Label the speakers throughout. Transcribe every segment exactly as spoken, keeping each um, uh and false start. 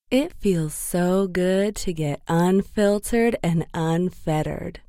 Speaker 1: It feels so good to get unfiltered and unfettered.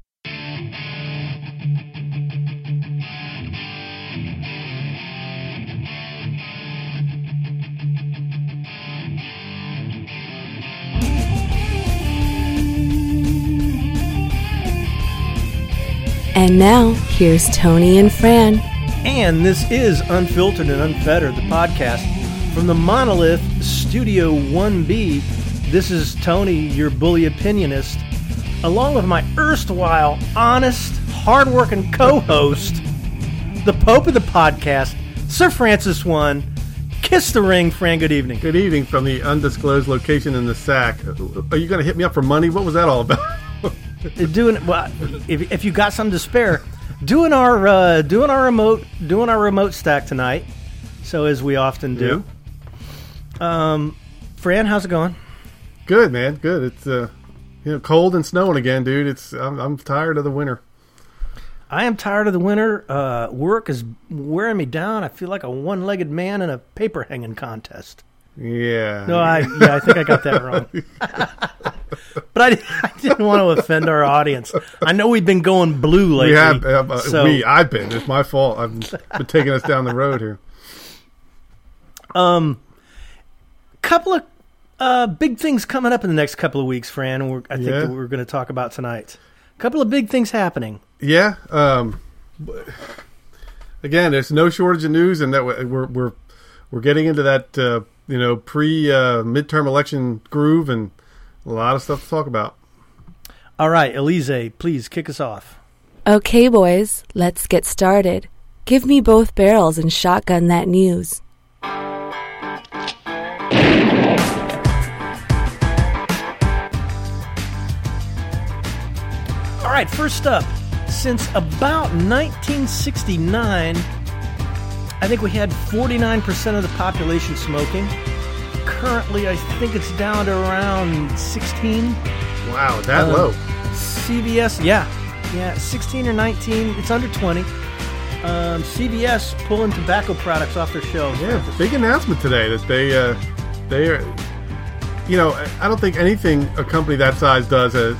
Speaker 1: And now, here's Tony and Fran.
Speaker 2: And this is Unfiltered and Unfettered, the podcast from the Monolith Studio one B. This is Tony, your bully opinionist, along with my erstwhile, honest, hardworking co-host, the Pope of the podcast, Sir Francis One. Kiss the ring, Fran. Good evening.
Speaker 3: Good evening from the undisclosed location in the sack. Are you going to hit me up for money? What was that all about?
Speaker 2: Doing well, if if you got some to spare, doing our uh, doing our remote doing our remote stack tonight. So as we often do. Yeah. Um, Fran, how's it going?
Speaker 3: Good, man. Good. It's uh, you know, cold and snowing again, dude. It's I'm I'm tired of the winter.
Speaker 2: I am tired of the winter. Uh, work is wearing me down. I feel like a one-legged man in a paper hanging contest.
Speaker 3: Yeah.
Speaker 2: No, I yeah, I think I got that wrong. But I, I didn't want to offend our audience. I know we've been going blue lately.
Speaker 3: We have. Uh,
Speaker 2: so.
Speaker 3: We. I've been. It's my fault. I've been taking us down the road here.
Speaker 2: Um, couple of uh, big things coming up in the next couple of weeks, Fran. We're, I think
Speaker 3: yeah.
Speaker 2: that we're going to talk about tonight. A couple of big things happening.
Speaker 3: Yeah. Um. Again, there's no shortage of news, and that we're we're we're getting into that uh, you know pre uh, midterm election groove and. A lot of stuff to talk about.
Speaker 2: All right, Elise, please kick us off.
Speaker 1: Okay, boys, let's get started. Give me both barrels and shotgun that news.
Speaker 2: All right, first up, since about nineteen sixty-nine, I think we had forty-nine percent of the population smoking. Currently, I think it's down to around sixteen.
Speaker 3: Wow, that
Speaker 2: um,
Speaker 3: low.
Speaker 2: C V S, yeah. Yeah, sixteen or nineteen. It's under twenty. Um, C V S pulling tobacco products off their shelves.
Speaker 3: Yeah, big announcement today that they, uh, they are, you know, I don't think anything a company that size does, uh,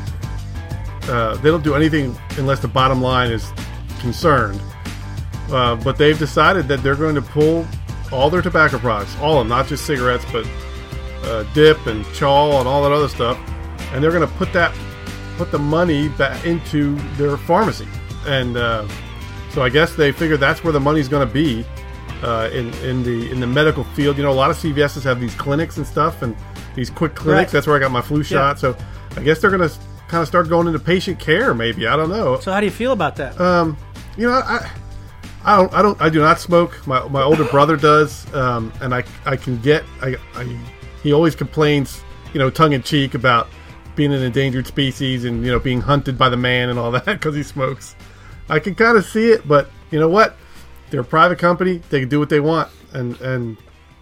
Speaker 3: uh, they don't do anything unless the bottom line is concerned. Uh, but they've decided that they're going to pull all their tobacco products, all of them, not just cigarettes, but uh, dip and chaw and all that other stuff, and they're going to put that, put the money back into their pharmacy, and uh, so I guess they figure that's where the money's going to be uh, in in the in the medical field. You know, a lot of C V S's have these clinics and stuff, and these quick clinics. Right. That's where I got my flu shot. Yeah. So I guess they're going to kind of start going into patient care. Maybe, I don't know.
Speaker 2: So how do you feel about that?
Speaker 3: Um, you know, I. I don't. I don't. I do not smoke. My my older brother does, um, and I I can get. I, I he always complains, you know, tongue in cheek about being an endangered species and you know being hunted by the man and all that because he smokes. I can kind of see it, but you know what? They're a private company. They can do what they want, and and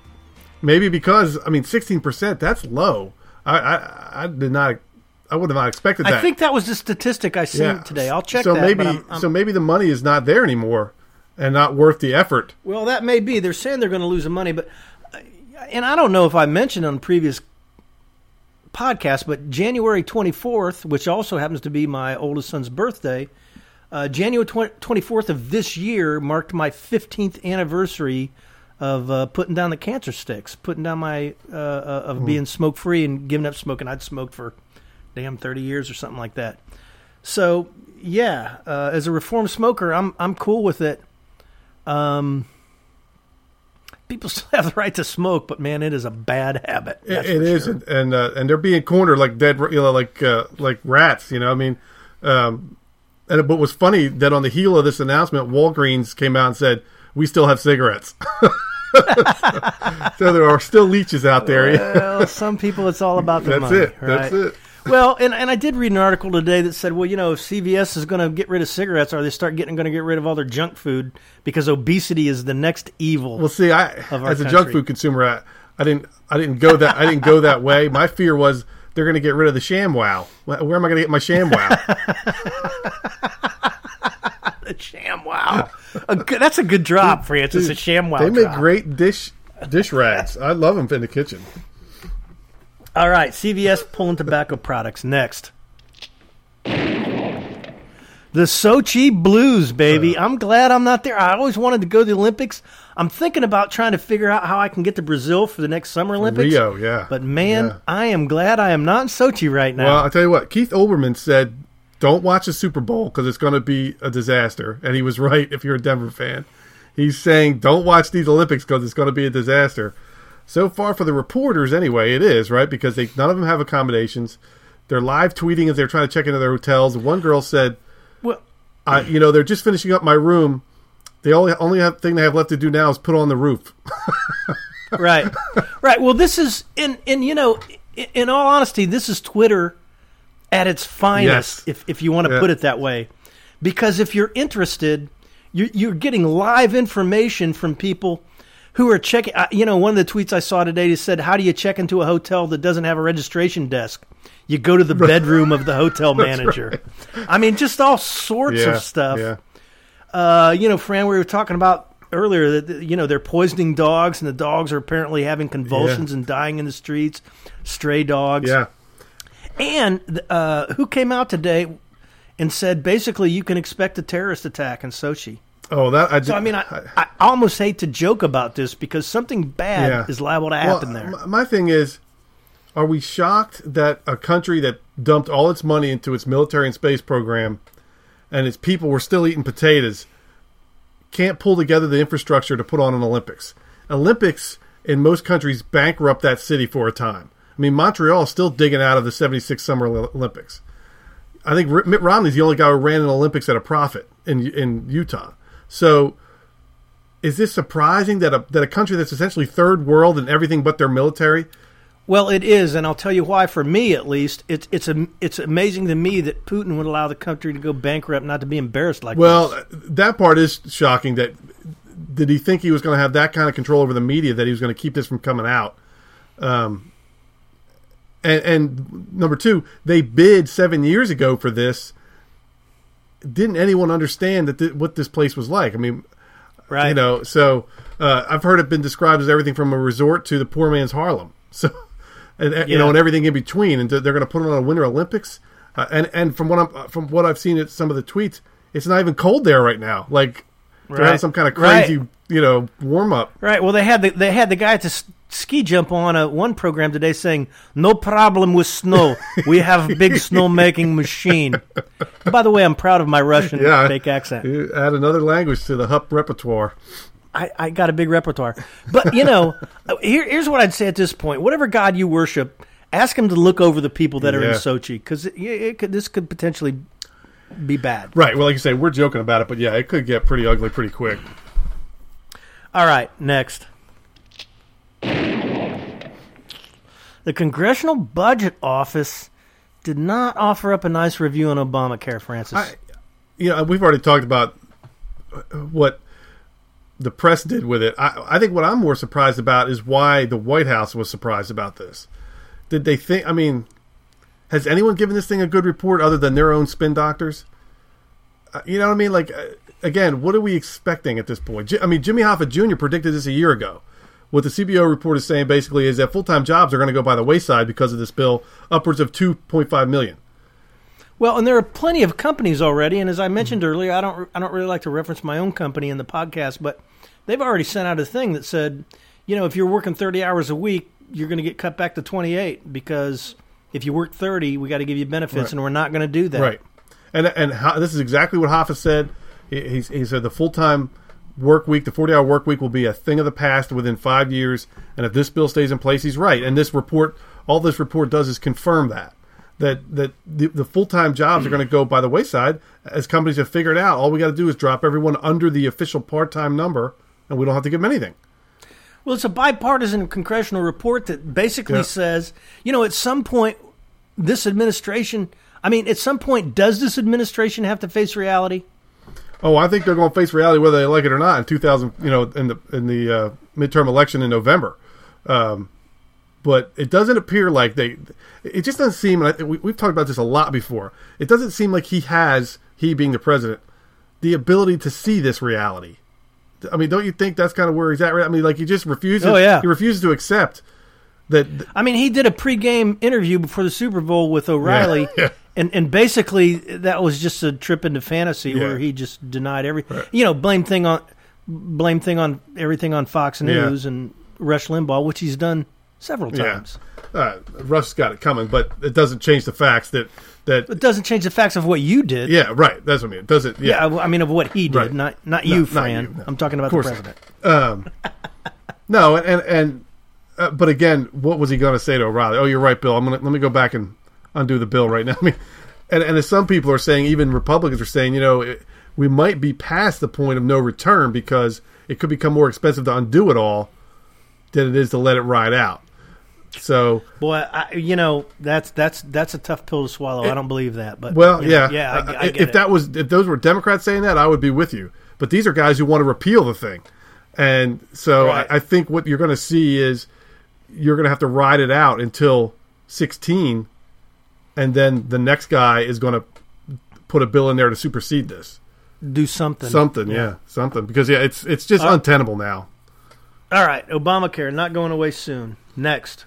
Speaker 3: maybe because I mean, sixteen percent. That's low. I, I I did not. I would have not expected that.
Speaker 2: I think that was the statistic I seen yeah. today. I'll check
Speaker 3: so
Speaker 2: that.
Speaker 3: Maybe,
Speaker 2: I'm, I'm,
Speaker 3: so maybe the money is not there anymore. And not worth the effort.
Speaker 2: Well, that may be. They're saying they're going to lose the money, but and I don't know if I mentioned on previous podcasts, but January twenty-fourth, which also happens to be my oldest son's birthday, uh, January twenty-fourth of this year marked my fifteenth anniversary of uh, putting down the cancer sticks, putting down my uh, uh, of mm. being smoke free and giving up smoking. I'd smoked for damn thirty years or something like that. So yeah, uh, as a reformed smoker, I'm I'm cool with it. Um, people still have the right to smoke, but man, it is a bad habit.
Speaker 3: It, it is, sure. and and, uh, and they're being cornered like dead, you know, like uh, like rats. You know, I mean, um, and but what's funny that on the heel of this announcement, Walgreens came out and said we still have cigarettes. So there are still leeches out there.
Speaker 2: Well, some people, it's all about the
Speaker 3: That's
Speaker 2: money.
Speaker 3: It.
Speaker 2: Right?
Speaker 3: That's it.
Speaker 2: Well, and, and I did read an article today that said, well, you know, if C V S is going to get rid of cigarettes, or they start getting going to get rid of all their junk food because obesity is the next evil.
Speaker 3: Well, see, I
Speaker 2: as
Speaker 3: a
Speaker 2: country.
Speaker 3: junk food consumer, I, I didn't I didn't go that I didn't go that way. My fear was they're going to get rid of the ShamWow. Where am I going to get my ShamWow?
Speaker 2: The ShamWow. A good, that's a good drop, Francis. Dude, a ShamWow.
Speaker 3: They make
Speaker 2: drop.
Speaker 3: great dish dish rags. I love them in the kitchen.
Speaker 2: All right, C V S pulling tobacco products. Next. The Sochi Blues, baby. Uh, I'm glad I'm not there. I always wanted to go to the Olympics. I'm thinking about trying to figure out how I can get to Brazil for the next Summer Olympics.
Speaker 3: Rio, yeah.
Speaker 2: But, man,
Speaker 3: yeah.
Speaker 2: I am glad I am not in Sochi right now.
Speaker 3: Well, I'll tell you what. Keith Olbermann said, don't watch the Super Bowl because it's going to be a disaster. And he was right if you're a Denver fan. He's saying, don't watch these Olympics because it's going to be a disaster. So far for the reporters, anyway, it is, right? Because they none of them have accommodations. They're live tweeting as they're trying to check into their hotels. One girl said,
Speaker 2: well,
Speaker 3: I, you know, they're just finishing up my room. The only only have, thing they have left to do now is put on the roof.
Speaker 2: Right. Right. Well, this is, in, in you know, in, in all honesty, this is Twitter at its finest,
Speaker 3: yes.
Speaker 2: if, if you want to
Speaker 3: yeah.
Speaker 2: put it that way. Because if you're interested, you're, you're getting live information from people who are checking. You know, one of the tweets I saw today said, how do you check into a hotel that doesn't have a registration desk? You go to the bedroom of the hotel manager.
Speaker 3: Right.
Speaker 2: I mean, just all sorts
Speaker 3: yeah,
Speaker 2: of stuff.
Speaker 3: Yeah.
Speaker 2: Uh, you know, Fran, we were talking about earlier that, you know, they're poisoning dogs, and the dogs are apparently having convulsions
Speaker 3: yeah.
Speaker 2: and dying in the streets, stray dogs.
Speaker 3: Yeah.
Speaker 2: And uh, who came out today and said, basically, you can expect a terrorist attack in Sochi.
Speaker 3: Oh, that I did,
Speaker 2: So, I mean, I, I almost hate to joke about this because something bad
Speaker 3: yeah.
Speaker 2: is liable to happen
Speaker 3: well,
Speaker 2: there.
Speaker 3: My thing is, are we shocked that a country that dumped all its money into its military and space program and its people were still eating potatoes can't pull together the infrastructure to put on an Olympics? Olympics in most countries bankrupt that city for a time. I mean, Montreal is still digging out of the seventy-six Summer Olympics. I think Mitt Romney's the only guy who ran an Olympics at a profit in in Utah. So is this surprising that a, that a country that's essentially third world in everything but their military?
Speaker 2: Well, it is, and I'll tell you why. For me, at least, it's it's a, it's amazing to me that Putin would allow the country to go bankrupt, not to be embarrassed like
Speaker 3: well,
Speaker 2: this.
Speaker 3: Well, that part is shocking. That did he think he was going to have that kind of control over the media that he was going to keep this from coming out? Um, and, and number two, they bid seven years ago for this. Didn't anyone understand that th- what this place was like? I mean,
Speaker 2: right?
Speaker 3: You know, so uh, I've heard it been described as everything from a resort to the poor man's Harlem. So. And you
Speaker 2: yeah.
Speaker 3: know, and everything in between, and they're going to put it on a Winter Olympics. Uh, and and from what I'm from what I've seen at some of the tweets, it's not even cold there right now. Like they're
Speaker 2: right.
Speaker 3: having some kind of crazy,
Speaker 2: right.
Speaker 3: you know, warm up.
Speaker 2: Right. Well, they had the they had the guy at the ski jump on a one program today saying, "No problem with snow. We have a big snow making machine." By the way, I'm proud of my Russian
Speaker 3: yeah,
Speaker 2: fake accent.
Speaker 3: You add another language to the H U P repertoire.
Speaker 2: I, I got a big repertoire. But, you know, here, here's what I'd say at this point. Whatever God you worship, ask him to look over the people that are
Speaker 3: yeah.
Speaker 2: in Sochi, because it, it could, this could potentially be bad.
Speaker 3: Right. Well, like you say, we're joking about it, but, yeah, it could get pretty ugly pretty quick.
Speaker 2: All right, next. The Congressional Budget Office did not offer up a nice review on Obamacare, Francis.
Speaker 3: I, you know, we've already talked about what the press did with it. I, I think what I'm more surprised about is why the White House was surprised about this. Did they think, I mean, has anyone given this thing a good report other than their own spin doctors? Uh, you know what I mean? Like, uh, again, what are we expecting at this point? J- I mean, Jimmy Hoffa Junior predicted this a year ago. What the C B O report is saying basically is that full-time jobs are going to go by the wayside because of this bill, upwards of two point five million.
Speaker 2: Well, and there are plenty of companies already, and as I mentioned mm-hmm. earlier, I don't I don't really like to reference my own company in the podcast, but they've already sent out a thing that said, you know, if you're working thirty hours a week, you're going to get cut back to twenty-eight because if you work thirty, we got to give you benefits, right. and we're not going to do that.
Speaker 3: Right. And and how, this is exactly what Hoffa said. He, he, he said the full-time work week, the forty-hour work week will be a thing of the past within five years, and if this bill stays in place, he's right. And this report, all this report does is confirm that. That that the, the full-time jobs are going to go by the wayside as companies have figured out. All we got to do is drop everyone under the official part-time number, and we don't have to give them anything.
Speaker 2: Well, it's a bipartisan congressional report that basically yeah. says, you know, at some point, this administration, I mean, at some point, does this administration have to face reality?
Speaker 3: Oh, I think they're going to face reality whether they like it or not in two thousand, you know, in the in the uh, midterm election in November. Um, but it doesn't appear like they. It just doesn't seem. And I, we, we've talked about this a lot before. It doesn't seem like he has, he being the president, the ability to see this reality. I mean, don't you think that's kind of where he's at? I mean, like he just refuses.
Speaker 2: Oh, yeah.
Speaker 3: He refuses to accept that
Speaker 2: I mean, he did a pregame interview before the Super Bowl with O'Reilly,
Speaker 3: Yeah, yeah.
Speaker 2: and and basically that was just a trip into fantasy
Speaker 3: Yeah.
Speaker 2: where he just denied every,
Speaker 3: Right.
Speaker 2: you know, blame thing on blame thing on everything on Fox News
Speaker 3: Yeah.
Speaker 2: and Rush Limbaugh, which he's done several
Speaker 3: Yeah.
Speaker 2: times.
Speaker 3: uh, Russ got it coming, but it doesn't change the facts that that
Speaker 2: It doesn't change the facts of what you did.
Speaker 3: yeah, right. That's what I mean. It doesn't yeah.
Speaker 2: Yeah, I mean of what he did,
Speaker 3: Right.
Speaker 2: not not
Speaker 3: No,
Speaker 2: you,
Speaker 3: not
Speaker 2: Fran.
Speaker 3: you, no.
Speaker 2: I'm talking about
Speaker 3: Of
Speaker 2: the
Speaker 3: course
Speaker 2: president.
Speaker 3: Um, no, and and uh, but again, what was he going to say to O'Reilly? Oh, you're right, Bill. I'm gonna let me go back and undo the bill right now. I mean, and and as some people are saying, even Republicans are saying, you know, it, we might be past the point of no return because it could become more expensive to undo it all than it is to let it ride out. So,
Speaker 2: Boy, I, you know that's that's that's a tough pill to swallow. I don't believe that, but
Speaker 3: well,
Speaker 2: you know,
Speaker 3: yeah,
Speaker 2: yeah. I,
Speaker 3: Uh,
Speaker 2: I get
Speaker 3: if
Speaker 2: it.
Speaker 3: that was if those were Democrats saying that, I would be with you. But these are guys who want to repeal the thing, and so
Speaker 2: Right.
Speaker 3: I, I think what you're going to see is you're going to have to ride it out until sixteen, and then the next guy is going to put a bill in there to supersede this.
Speaker 2: do something,
Speaker 3: Something, yeah, something, because yeah, it's it's just
Speaker 2: Uh,
Speaker 3: untenable now.
Speaker 2: All right, Obamacare not going away soon. Next,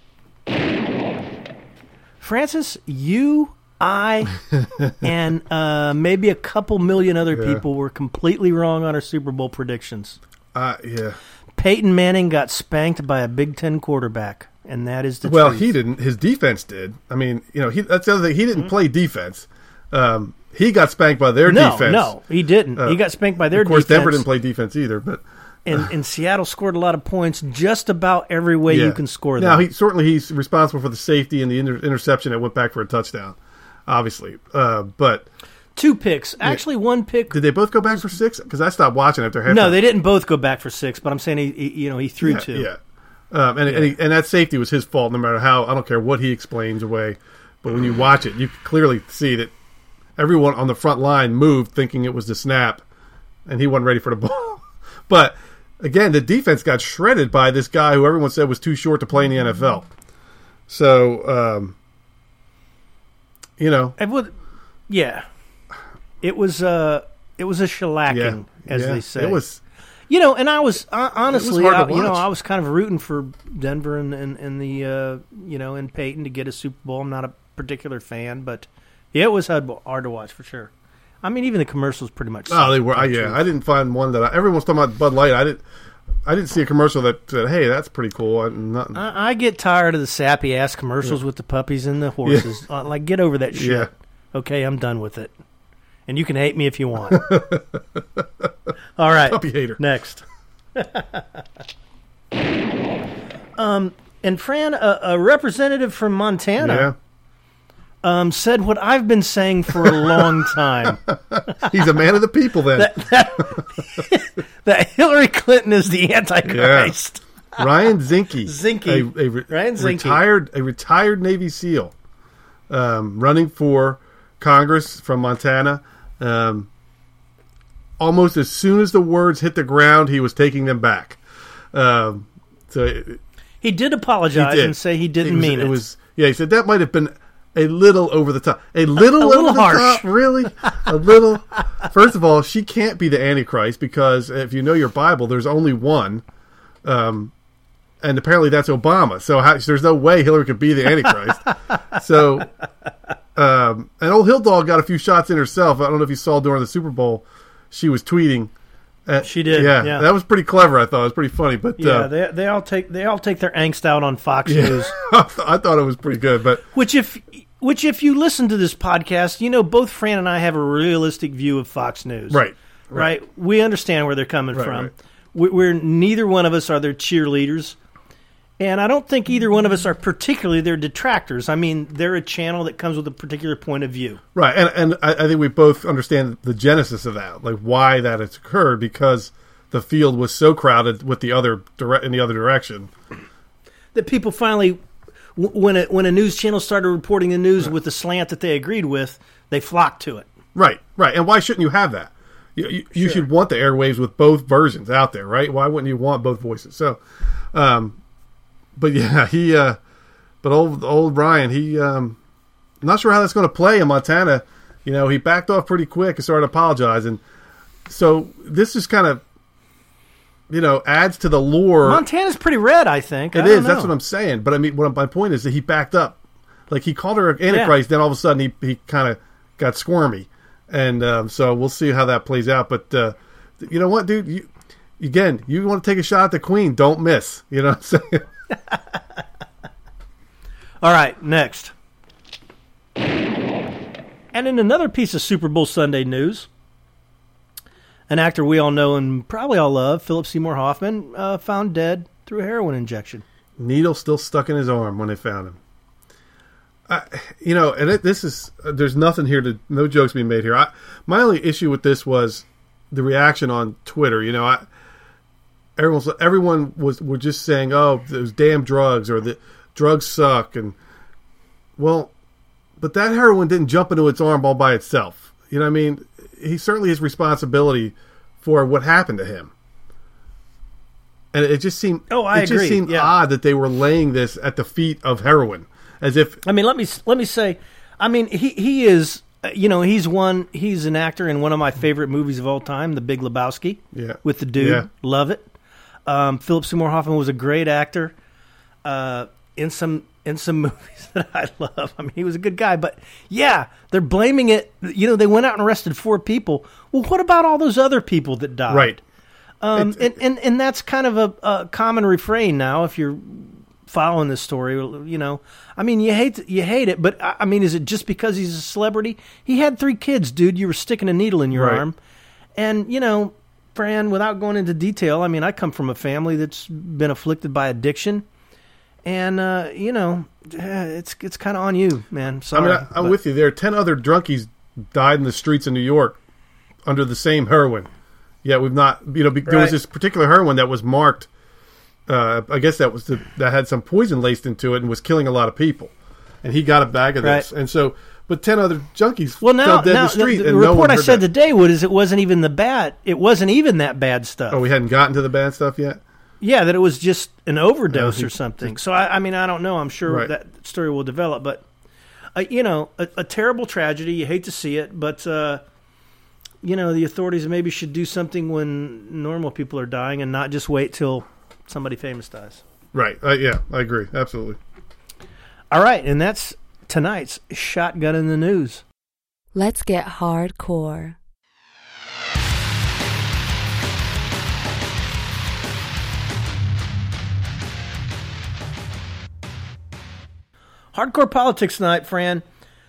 Speaker 2: Francis, you, I, and uh, maybe a couple million other
Speaker 3: Yeah.
Speaker 2: people were completely wrong on our Super Bowl predictions.
Speaker 3: Uh, yeah.
Speaker 2: Peyton Manning got spanked by a Big Ten quarterback, and that is the
Speaker 3: Well,
Speaker 2: truth.
Speaker 3: he didn't. His defense did. I mean, you know, he, that's the other thing. He didn't
Speaker 2: Mm-hmm.
Speaker 3: play defense. Um, he got spanked by their
Speaker 2: no,
Speaker 3: defense.
Speaker 2: no, he didn't.
Speaker 3: Uh,
Speaker 2: he got spanked by their
Speaker 3: Of course,
Speaker 2: defense.
Speaker 3: Denver didn't play defense either, but
Speaker 2: and, and Seattle scored a lot of points just about every way
Speaker 3: yeah.
Speaker 2: you can score them.
Speaker 3: Now, he certainly he's responsible for the safety and the inter- interception that went back for a touchdown, obviously. Uh, but
Speaker 2: Two picks. Actually, one pick.
Speaker 3: did they both go back for six? Because I stopped watching after halftime.
Speaker 2: No, they didn't both go back for six, but I'm saying he, he you know, he threw
Speaker 3: yeah,
Speaker 2: two.
Speaker 3: Yeah, um, and and, he, and that safety was his fault. No matter how, I don't care what he explains away, but when you watch it, you clearly see that everyone on the front line moved thinking it was the snap, and he wasn't ready for the ball. But again, the defense got shredded by this guy who everyone said was too short to play in the N F L. So, um, you know,
Speaker 2: It would, yeah. It was uh it was a shellacking,
Speaker 3: yeah,
Speaker 2: as
Speaker 3: yeah,
Speaker 2: they say.
Speaker 3: it was.
Speaker 2: You know, and I was uh, honestly,
Speaker 3: hard to
Speaker 2: I, you know,
Speaker 3: watch.
Speaker 2: I was kind of rooting for Denver and and, and the uh, you know, and Peyton to get a Super Bowl. I'm not a particular fan, but yeah, it was hard, hard to watch for sure. I mean, even the commercials pretty much.
Speaker 3: Oh, they were. I,
Speaker 2: said the
Speaker 3: yeah,
Speaker 2: truth.
Speaker 3: I didn't find one that I, everyone was talking about Bud Light. I didn't. I didn't see a commercial that said, "Hey, that's pretty cool." I, nothing.
Speaker 2: I, I get tired of the sappy ass commercials with the puppies and the horses. Uh, like, get over that shit.
Speaker 3: Yeah.
Speaker 2: Okay, I'm done with it. And you can hate me if you want. All right.
Speaker 3: Puppy hater.
Speaker 2: Next. um, and Fran, a, a representative from Montana,
Speaker 3: Yeah,
Speaker 2: um, said what I've been saying for a long time:
Speaker 3: he's a man of the people. Then
Speaker 2: that, that, that Hillary Clinton is the Antichrist.
Speaker 3: Ryan Zinke,
Speaker 2: Zinke.
Speaker 3: a, a re-
Speaker 2: Ryan Zinke.
Speaker 3: retired a retired Navy SEAL, um, running for Congress from Montana. Um, almost as soon as the words hit the ground, he was taking them back. Um, so it,
Speaker 2: He did apologize
Speaker 3: He did.
Speaker 2: and say he didn't
Speaker 3: was,
Speaker 2: mean it.
Speaker 3: It was yeah. He said that might have been a little over the top. A little,
Speaker 2: A
Speaker 3: over
Speaker 2: little
Speaker 3: the
Speaker 2: harsh.
Speaker 3: top, really. A little. First of all, she can't be the Antichrist because if you know your Bible, there's only one, um, and apparently that's Obama. So how, there's no way Hillary could be the Antichrist. So, um, and old Hill Dog got a few shots in herself. I don't know if you saw during the Super Bowl, she was tweeting. Uh,
Speaker 2: She did,
Speaker 3: Yeah,
Speaker 2: yeah.
Speaker 3: that was pretty clever. I thought it was pretty funny. But
Speaker 2: yeah,
Speaker 3: uh,
Speaker 2: they they all take they all take their angst out on Fox News.
Speaker 3: I thought it was pretty good. But
Speaker 2: Which if which if you listen to this podcast, you know both Fran and I have a realistic view of Fox News.
Speaker 3: right,
Speaker 2: Right. We understand where they're coming
Speaker 3: Right,
Speaker 2: from.
Speaker 3: right.
Speaker 2: We- We're neither one of us are their cheerleaders, and I don't think either one of us are particularly their detractors. I mean, they're a channel that comes with a particular point of view.
Speaker 3: Right, and and I, I think we both understand the genesis of that, like why that has occurred, because the field was so crowded with the other dire- in the other direction.
Speaker 2: That people finally, w- when a when a news channel started reporting the news with the slant that they agreed with, they flocked to it.
Speaker 3: Right, right, and why shouldn't you have that? You, you, you should want the airwaves with both versions out there, right? Why wouldn't you want both voices? So, um, but yeah, he, uh, but old old Ryan, he, um, not sure how that's going to play in Montana. You know, he backed off pretty quick and started apologizing. So this is kind of you know, adds to the lure.
Speaker 2: Montana's pretty red, I think.
Speaker 3: It
Speaker 2: I
Speaker 3: is.
Speaker 2: don't know.
Speaker 3: That's what I'm saying. But I mean, what my point is that he backed up. Like, he called her Antichrist, yeah. Then all of a sudden he he kind of got squirmy, and um, so we'll see how that plays out. But uh, you know what, dude? You, again, you want to take a shot at the Queen? Don't miss. You know what I'm saying?
Speaker 2: All right, next. And in another piece of Super Bowl Sunday news, an actor we all know and probably all love, Philip Seymour Hoffman, uh, found dead through a heroin injection.
Speaker 3: Needle still stuck in his arm when they found him. I, you know, and it, this is, uh, there's nothing here to, no jokes being made here. I, my only issue with this was the reaction on Twitter. You know, I, everyone, everyone was, were just saying, oh, those damn drugs, or the drugs suck. And, well, but that heroin didn't jump into its arm all by itself. You know what I mean? He certainly has responsibility for what happened to him. And it just seemed,
Speaker 2: oh, I
Speaker 3: it
Speaker 2: agree.
Speaker 3: just seemed
Speaker 2: yeah.
Speaker 3: odd that they were laying this at the feet of heroin. As if,
Speaker 2: I mean, let me let me say, I mean, he he is, you know, he's one, he's an actor in one of my favorite movies of all time, The Big Lebowski.
Speaker 3: Yeah.
Speaker 2: With the dude,
Speaker 3: yeah.
Speaker 2: Love it. Um, Philip Seymour Hoffman was a great actor uh, in some in some movies that I love. I mean, he was a good guy, but yeah, they're blaming it. You know, they went out and arrested four people. Well, what about all those other people that died?
Speaker 3: Right.
Speaker 2: Um, and, and and that's kind of a, a common refrain now. If you're following this story, you know, I mean, you hate you hate it, but I mean, is it just because he's a celebrity? He had three kids, dude. You were sticking a needle in your
Speaker 3: right.
Speaker 2: arm, and you know, Fran, without going into detail, I mean, I come from a family that's been afflicted by addiction, and uh, you know, it's it's kind of on you, man. Sorry,
Speaker 3: I mean, I, I'm
Speaker 2: but,
Speaker 3: with you. There are ten other drunkies died in the streets of New York under the same heroin. Yeah, we've not, you know, there
Speaker 2: right.
Speaker 3: was this particular heroin that was marked. Uh, I guess that was the, that had some poison laced into it and was killing a lot of people, and he got a bag of this,
Speaker 2: right.
Speaker 3: and so, but ten other junkies
Speaker 2: well, now,
Speaker 3: fell dead
Speaker 2: now
Speaker 3: in the street.
Speaker 2: the, the
Speaker 3: and
Speaker 2: report
Speaker 3: no one
Speaker 2: I
Speaker 3: heard
Speaker 2: said
Speaker 3: that.
Speaker 2: today was it wasn't even the bad, it wasn't even that bad stuff.
Speaker 3: Oh, we hadn't gotten to the bad stuff yet.
Speaker 2: Yeah, that it was just an overdose
Speaker 3: uh, he,
Speaker 2: or something. So I, I mean, I don't know. I'm sure
Speaker 3: right.
Speaker 2: that story will develop, but uh, you know, a, a terrible tragedy. You hate to see it, but. Uh, You know, the authorities maybe should do something when normal people are dying and not just wait till somebody famous dies.
Speaker 3: Right. Uh, yeah, I agree. Absolutely.
Speaker 2: All right. And that's tonight's Shotgun in the News.
Speaker 1: Let's get hardcore.
Speaker 2: Hardcore politics tonight, Fran.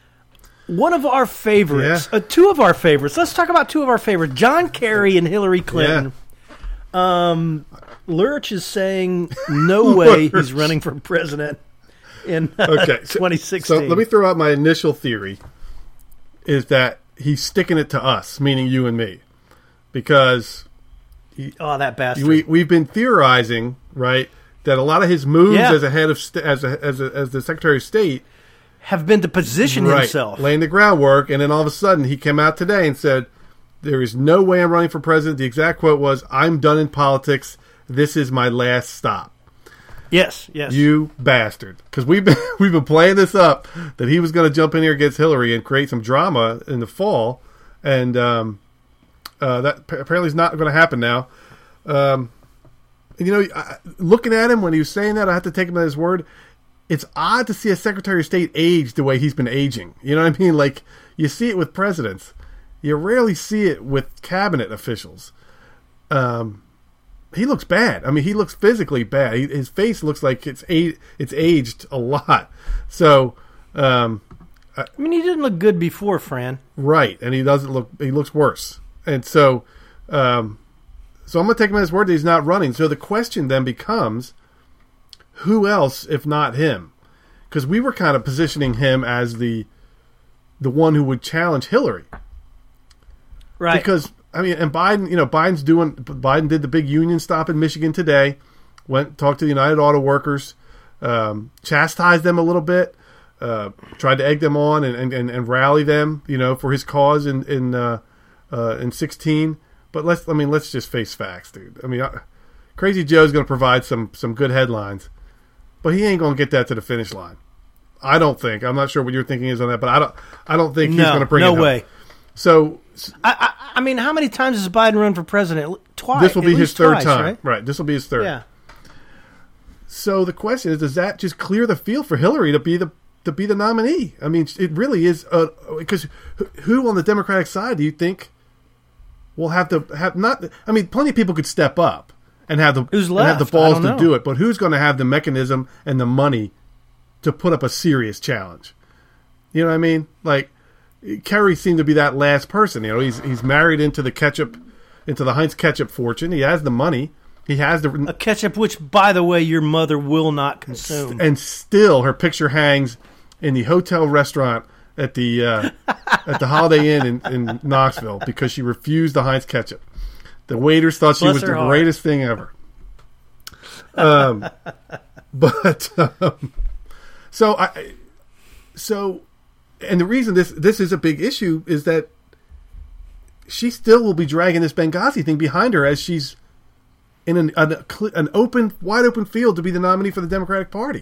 Speaker 2: One of our favorites,
Speaker 3: yeah.
Speaker 2: uh, two of our favorites. Let's talk about two of our favorites, John Kerry and Hillary Clinton. Yeah. Um, Lurch is saying no way he's running for president in uh,
Speaker 3: okay.
Speaker 2: twenty sixteen.
Speaker 3: So let me throw out my initial theory, is that he's sticking it to us, meaning you and me, because he,
Speaker 2: oh, that bastard.
Speaker 3: We, we've been theorizing, right, that a lot of his moves
Speaker 2: yeah.
Speaker 3: as a head of st- as a, as a, as the Secretary of State
Speaker 2: have been to position
Speaker 3: right,
Speaker 2: himself.
Speaker 3: Laying the groundwork, and then all of a sudden he came out today and said, there is no way I'm running for president. The exact quote was, I'm done in politics. This is my last stop.
Speaker 2: Yes, yes.
Speaker 3: You bastard. Because we've been, we've been playing this up, that he was going to jump in here against Hillary and create some drama in the fall, and um, uh, that apparently is not going to happen now. Um, you know, I, looking at him when he was saying that, I have to take him at his word. It's odd to see a Secretary of State age the way he's been aging. You know what I mean? Like, you see it with presidents. You rarely see it with cabinet officials. Um, he looks bad. I mean, he looks physically bad. He, his face looks like it's a, it's aged a lot. So, um,
Speaker 2: I mean, he didn't look good before, Fran.
Speaker 3: Right, and he doesn't look. He looks worse. And so, um, so I'm going to take him at his word that he's not running. So the question then becomes, who else if not him? Because we were kind of positioning him as the the one who would challenge Hillary.
Speaker 2: Right.
Speaker 3: Because, I mean, and Biden, you know, Biden's doing, Biden did the big union stop in Michigan today, went, talked to the United Auto Workers, um, chastised them a little bit, uh, tried to egg them on and, and, and rally them, you know, for his cause in, in, uh, uh, in sixteen. But let's, I mean, let's just face facts, dude. I mean, I, Crazy Joe's going to provide some, some good headlines, but he ain't going to get that to the finish line. I don't think. I'm not sure what your thinking is on that, but I don't, I don't think
Speaker 2: no,
Speaker 3: he's going to bring
Speaker 2: no
Speaker 3: it home.
Speaker 2: way.
Speaker 3: So
Speaker 2: I, I, I mean, how many times has Biden run for president? Twice.
Speaker 3: This will be his third
Speaker 2: twice,
Speaker 3: time.
Speaker 2: Right?
Speaker 3: right. This will be his third.
Speaker 2: Yeah.
Speaker 3: So the question is, does that just clear the field for Hillary to be the to be the nominee? I mean, it really is. Because uh, who on the Democratic side do you think will have to have not? I mean, plenty of people could step up and have the
Speaker 2: who's
Speaker 3: and have the
Speaker 2: left?
Speaker 3: balls
Speaker 2: I
Speaker 3: to
Speaker 2: don't know.
Speaker 3: do it, but who's going to have the mechanism and the money to put up a serious challenge? You know what I mean? Like Kerry seemed to be that last person. You know, he's he's married into the ketchup, into the Heinz ketchup fortune. He has the money. He has the
Speaker 2: A ketchup, which, by the way, your mother will not consume.
Speaker 3: and still her picture hangs in the hotel restaurant at the uh, at the Holiday Inn in, in Knoxville because she refused the Heinz ketchup. The waiters thought she
Speaker 2: Bless
Speaker 3: was
Speaker 2: her
Speaker 3: the
Speaker 2: heart.
Speaker 3: greatest thing ever. Um, but um, so I so and the reason this this is a big issue is that she still will be dragging this Benghazi thing behind her as she's in an, an, an open, wide open field to be the nominee for the Democratic Party.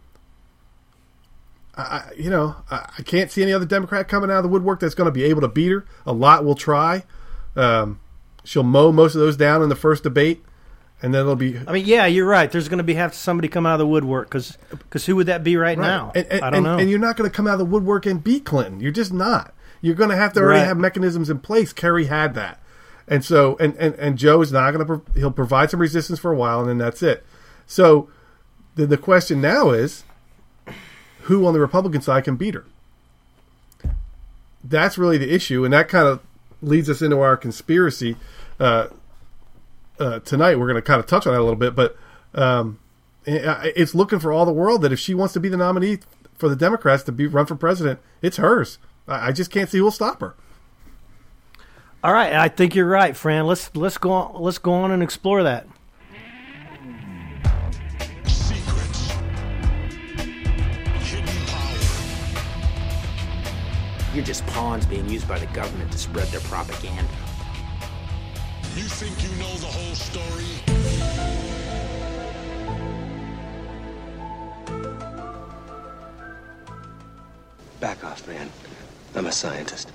Speaker 3: I, you know, I, I can't see any other Democrat coming out of the woodwork that's going to be able to beat her. A lot will try. Um, she'll mow most of those down in the first debate, and then it'll be.
Speaker 2: I mean, yeah, you're right. There's going to be have somebody come out of the woodwork because who would that be right,
Speaker 3: right.
Speaker 2: now?
Speaker 3: And, and,
Speaker 2: I don't
Speaker 3: and,
Speaker 2: know.
Speaker 3: And you're not going to come out of the woodwork and beat Clinton. You're just not. You're going to have to already
Speaker 2: Right.
Speaker 3: have mechanisms in place. Kerry had that. And so, and, and, and Joe is not going to, pro- he'll provide some resistance for a while, and then that's it. So the, the question now is, who on the Republican side can beat her? That's really the issue, and that kind of leads us into our conspiracy. Uh, uh, tonight, we're going to kind of touch on that a little bit, but um, it's looking for all the world that if she wants to be the nominee for the Democrats to be run for president, it's hers. I, I just can't see who will stop her.
Speaker 2: All right, I think you're right, Fran. Let's let's go on, let's go on and explore that.
Speaker 4: Secrets. Hidden power.
Speaker 5: You're just pawns being used by the government to spread their propaganda.
Speaker 4: You think you know the whole story?
Speaker 6: Back off, man. I'm a scientist.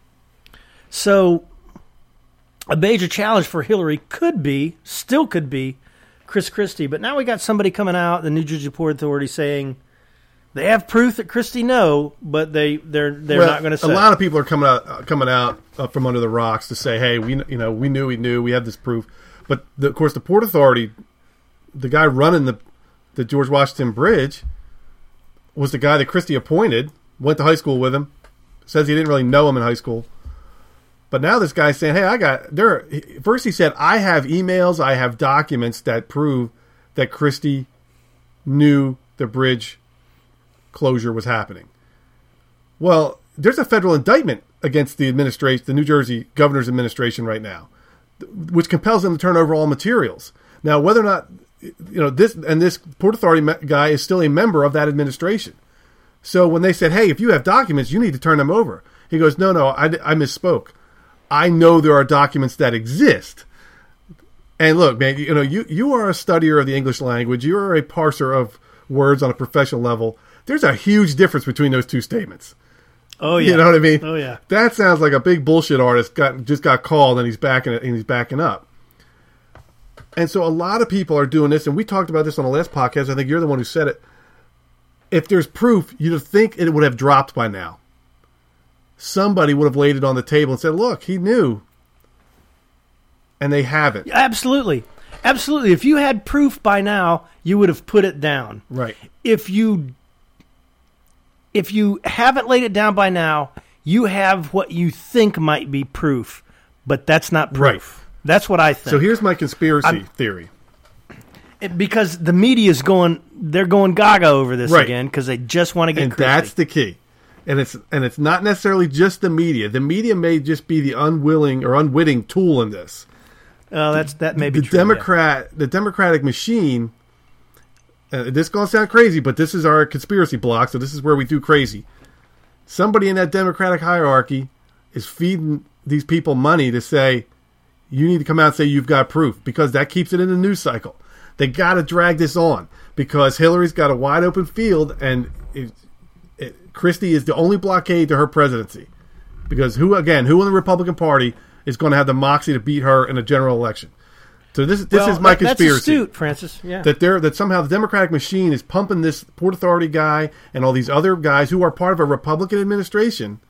Speaker 2: So, a major challenge for Hillary could be, still could be, Chris Christie. But now we got somebody coming out, the New Jersey Port Authority, saying they have proof that Christie know, but they they're they're
Speaker 3: Well,
Speaker 2: not going to say.
Speaker 3: A lot of people are coming out uh, coming out uh, from under the rocks to say, "Hey, we you know we knew we knew we have this proof." But the, of course, the Port Authority, the guy running the the George Washington Bridge, was the guy that Christie appointed. Went to high school with him. Says he didn't really know him in high school. But now this guy's saying, "Hey, I got there." First, he said, "I have emails, I have documents that prove that Christie knew the bridge closure was happening." Well, there's a federal indictment against the administration, the New Jersey governor's administration, right now, which compels them to turn over all materials. Now, whether or not you know this, and this Port Authority guy is still a member of that administration. So when they said, "Hey, if you have documents, you need to turn them over," he goes, "No, no, I, I misspoke. I know there are documents that exist." And look, man, you know, you, you are a studier of the English language. You are a parser of words on a professional level. There's a huge difference between those two statements.
Speaker 2: oh yeah,
Speaker 3: You know what I mean?
Speaker 2: Oh yeah.
Speaker 3: That sounds like a big bullshit artist got just got called and he's backing it and he's backing up. And so a lot of people are doing this, and we talked about this on the last podcast. I think you're the one who said it. If there's proof, you'd think it would have dropped by now. Somebody would have laid it on the table and said, "Look, he knew." And they haven't.
Speaker 2: Absolutely. Absolutely. If you had proof by now, you would have put it down.
Speaker 3: Right.
Speaker 2: If you if you haven't laid it down by now, you have what you think might be proof, but that's not proof.
Speaker 3: Right.
Speaker 2: That's what I think.
Speaker 3: So here's my conspiracy
Speaker 2: I'm-
Speaker 3: theory.
Speaker 2: It- because the media is going, they're going gaga over this
Speaker 3: Right.
Speaker 2: again because they just want to get
Speaker 3: And
Speaker 2: Christie.
Speaker 3: that's the key. And it's and it's not necessarily just the media. The media may just be the unwilling or unwitting tool in this.
Speaker 2: Oh, that's that may be
Speaker 3: the
Speaker 2: true, yeah.
Speaker 3: Democrat, the Democratic machine. Uh, this is gonna sound crazy, but this is our conspiracy block. So this is where we do crazy. Somebody in that Democratic hierarchy is feeding these people money to say, "You need to come out and say you've got proof," because that keeps it in the news cycle. They got to drag this on because Hillary's got a wide open field, and it, it, Christie is the only blockade to her presidency. Because who, again, who in the Republican Party is going to have the moxie to beat her in a general election? So this, this
Speaker 2: well,
Speaker 3: is my
Speaker 2: that,
Speaker 3: conspiracy.
Speaker 2: That's astute, Francis. Yeah.
Speaker 3: That they're, that somehow the Democratic machine is pumping this Port Authority guy and all these other guys who are part of a Republican administration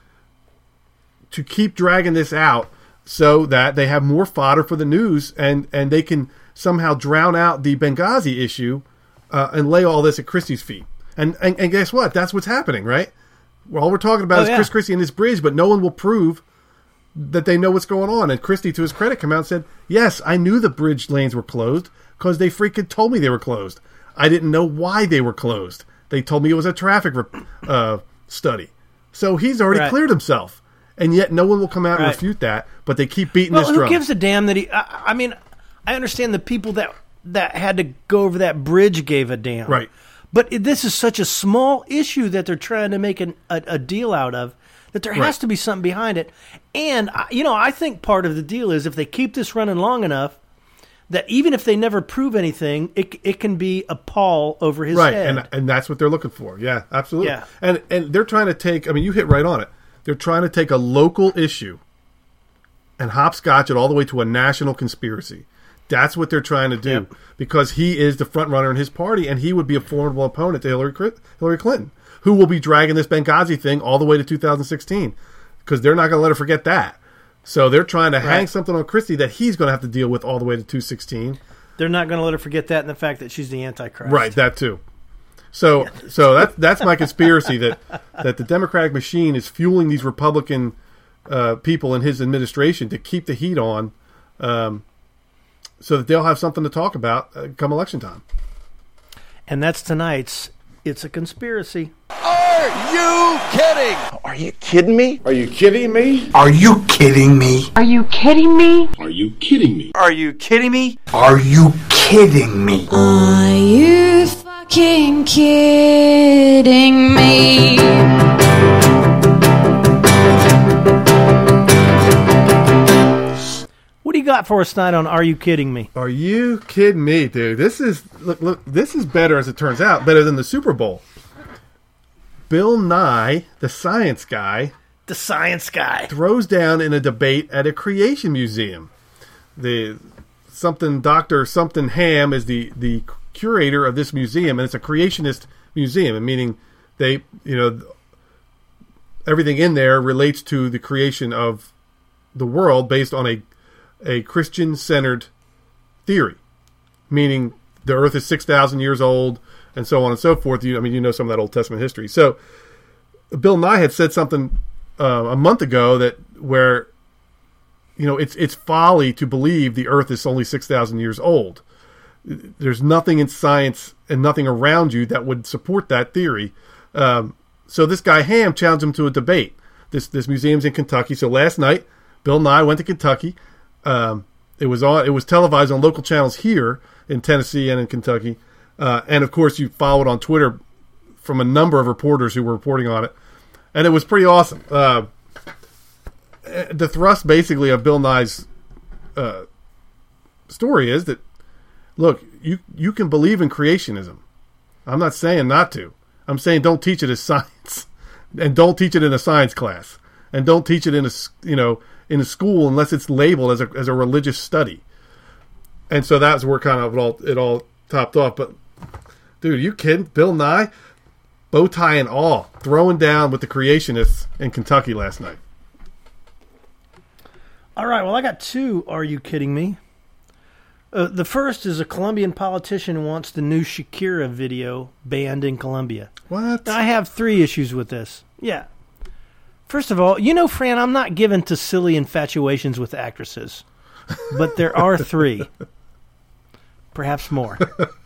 Speaker 3: to keep dragging this out so that they have more fodder for the news and, and they can somehow drown out the Benghazi issue uh, and lay all this at Christie's feet. And, and and guess what? That's what's happening, right? Well, all we're talking about
Speaker 2: oh,
Speaker 3: is
Speaker 2: yeah.
Speaker 3: Chris Christie and his bridge, but no one will prove that they know what's going on. And Christie, to his credit, came out and said, yes, I knew the bridge lanes were closed because they freaking told me they were closed. I didn't know why they were closed. They told me it was a traffic uh, study. So he's already
Speaker 2: right.
Speaker 3: cleared himself. And yet no one will come out
Speaker 2: right.
Speaker 3: and refute that, but they keep beating
Speaker 2: well,
Speaker 3: this
Speaker 2: who
Speaker 3: drum.
Speaker 2: Who gives a damn that he... I, I mean, I understand the people that, that had to go over that bridge gave a damn.
Speaker 3: Right.
Speaker 2: But this is such a small issue that they're trying to make an, a, a deal out of that there has
Speaker 3: right.
Speaker 2: to be something behind it. And, you know, I think part of the deal is if they keep this running long enough, that even if they never prove anything, it it can be a pall over his
Speaker 3: right.
Speaker 2: head.
Speaker 3: Right, and, and that's what they're looking for. Yeah, absolutely.
Speaker 2: Yeah.
Speaker 3: And, and they're trying to take, I mean, you hit right on it. They're trying to take a local issue and hopscotch it all the way to a national conspiracy. That's what they're trying to do
Speaker 2: yep.
Speaker 3: because he is the front runner in his party, and he would be a formidable opponent to Hillary Hillary Clinton, who will be dragging this Benghazi thing all the way to two thousand sixteen because they're not going to let her forget that. So they're trying to right. hang something on Christie that he's going to have to deal with all the way to two sixteen.
Speaker 2: They're not going to let her forget that and the fact that she's the Antichrist.
Speaker 3: Right, that too. So, so that's that's my conspiracy that, that the Democratic machine is fueling these Republican uh, people in his administration to keep the heat on, um, so that they'll have something to talk about uh, come election time.
Speaker 2: And that's tonight's It's a Conspiracy.
Speaker 7: Are you kidding?
Speaker 6: Are you kidding me?
Speaker 8: Are you kidding me?
Speaker 9: Are you kidding me?
Speaker 10: Are you kidding me?
Speaker 8: Are you kidding me?
Speaker 7: Are you kidding me?
Speaker 9: Are you kidding me?
Speaker 11: Are you fucking kidding me?
Speaker 2: What do you got for us tonight on Are You Kidding Me?
Speaker 3: Are you kidding me, dude? This is look, look. This is better, as it turns out, better than the Super Bowl. Bill Nye, the science guy,
Speaker 2: the science guy,
Speaker 3: throws down in a debate at a creation museum. The something Doctor something Ham is the the curator of this museum, and it's a creationist museum, meaning they, you know, everything in there relates to the creation of the world based on a a Christian-centered theory, meaning the Earth is six thousand years old, and so on and so forth. You, I mean, you know some of that Old Testament history. So, Bill Nye had said something uh, a month ago that where, you know, it's it's folly to believe the Earth is only six thousand years old. There's nothing in science and nothing around you that would support that theory. Um, so this guy Ham challenged him to a debate. This this museum's in Kentucky. So last night, Bill Nye went to Kentucky. Um, it was on. It was televised on local channels here in Tennessee and in Kentucky, uh, and of course you followed on Twitter from a number of reporters who were reporting on it, and it was pretty awesome. Uh, the thrust, basically, of Bill Nye's uh, story is that, look, you you can believe in creationism. I'm not saying not to. I'm saying don't teach it as science, and don't teach it in a science class, and don't teach it in a you know. in a school unless it's labeled as a as a religious study. And so that's where kind of it all it all topped off. But dude, are you kidding? Bill Nye, bow tie and all, throwing down with the creationists in Kentucky last night.
Speaker 2: All right, well, I got two Are You Kidding Me? Uh, the first is a Colombian politician wants the new Shakira video banned in Colombia.
Speaker 3: What?
Speaker 2: Now, I have three issues with this. Yeah. First of all, you know, Fran, I'm not given to silly infatuations with actresses, but there are three, perhaps more.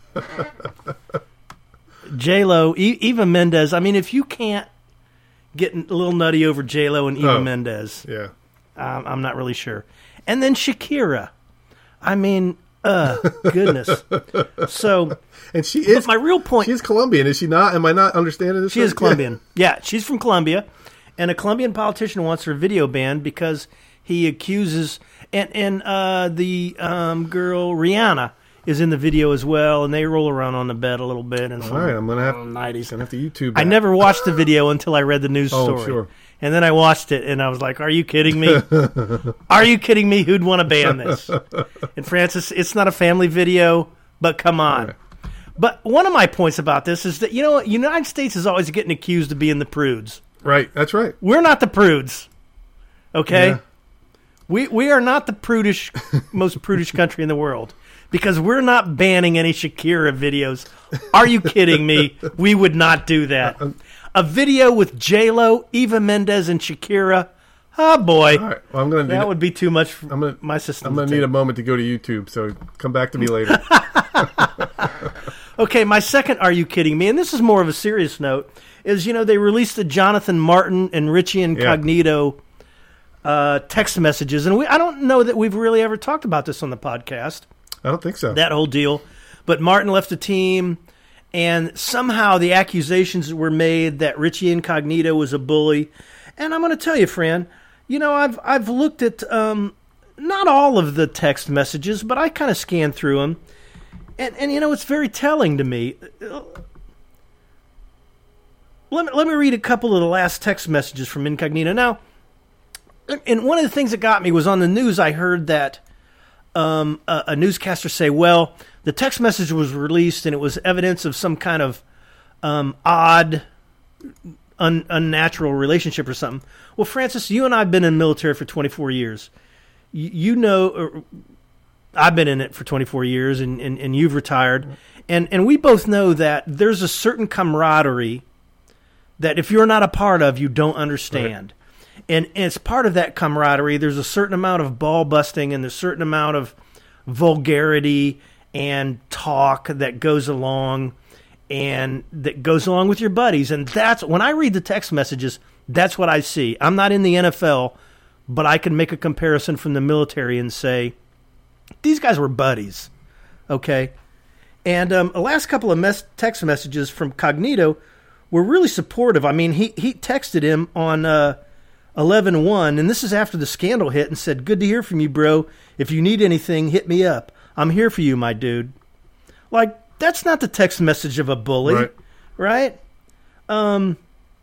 Speaker 2: J-Lo, e- Eva Mendes. I mean, if you can't get a little nutty over J-Lo and Eva
Speaker 3: oh,
Speaker 2: Mendes,
Speaker 3: yeah,
Speaker 2: um, I'm not really sure. And then Shakira. I mean, uh, goodness. So,
Speaker 3: and she is
Speaker 2: my real point.
Speaker 3: She is Colombian, is she not? Am I not understanding this?
Speaker 2: She is Colombian. Yeah. yeah, she's from Colombia. And a Colombian politician wants her video banned because he accuses, and and uh, the um, girl Rihanna is in the video as well, and they roll around on the bed a little bit. And
Speaker 3: all right, I'm gonna have
Speaker 2: nineties.
Speaker 3: Gonna have to YouTube that.
Speaker 2: I never watched the video until I read the news
Speaker 3: oh,
Speaker 2: story.
Speaker 3: Sure.
Speaker 2: And then I watched it, and I was like, are you kidding me? Are you kidding me? Who'd want to ban this? And Francis, it's not a family video, but come on. Right. But one of my points about this is that, you know, the United States is always getting accused of being the prudes.
Speaker 3: Right, that's right.
Speaker 2: We're not the prudes, okay?
Speaker 3: Yeah.
Speaker 2: We we are not the prudish, most prudish country in the world because we're not banning any Shakira videos. Are you kidding me? We would not do that. A video with J-Lo, Eva Mendes, and Shakira. Oh, boy.
Speaker 3: All right. Well, I'm gonna
Speaker 2: that
Speaker 3: need
Speaker 2: would be too much for
Speaker 3: I'm gonna,
Speaker 2: my system.
Speaker 3: I'm going to need a moment to go to YouTube, so come back to me later.
Speaker 2: Okay, my second Are You Kidding Me? And this is more of a serious note, is, you know, they released the Jonathan Martin and Richie Incognito yeah. uh, text messages. And we I don't know that we've really ever talked about this on the podcast.
Speaker 3: I don't think so.
Speaker 2: That whole deal. But Martin left the team. And somehow the accusations were made that Richie Incognito was a bully. And I'm going to tell you, Fran, you know, I've I've looked at um, not all of the text messages, but I kind of scanned through them. And, and, you know, it's very telling to me. Let me, let me read a couple of the last text messages from Incognito. Now, and one of the things that got me was on the news I heard that um, a, a newscaster say, well, the text message was released and it was evidence of some kind of um, odd, un, unnatural relationship or something. Well, Francis, you and I have been in the military for twenty-four years. You, you know, or, I've been in it for twenty-four years and, and, and you've retired. And, and we both know that there's a certain camaraderie that if you're not a part of, you don't understand. Right. And, and it's part of that camaraderie. There's a certain amount of ball busting and there's a certain amount of vulgarity and talk that goes along and that goes along with your buddies. And that's when I read the text messages, that's what I see. I'm not in the N F L, but I can make a comparison from the military and say, these guys were buddies. Okay. And um, the last couple of mes- text messages from Cognito were really supportive. I mean, he, he texted him on uh, eleven one, and this is after the scandal hit, and said, good to hear from you, bro. If you need anything, hit me up. I'm here for you, my dude. Like, that's not the text message of a bully, right? right? Um,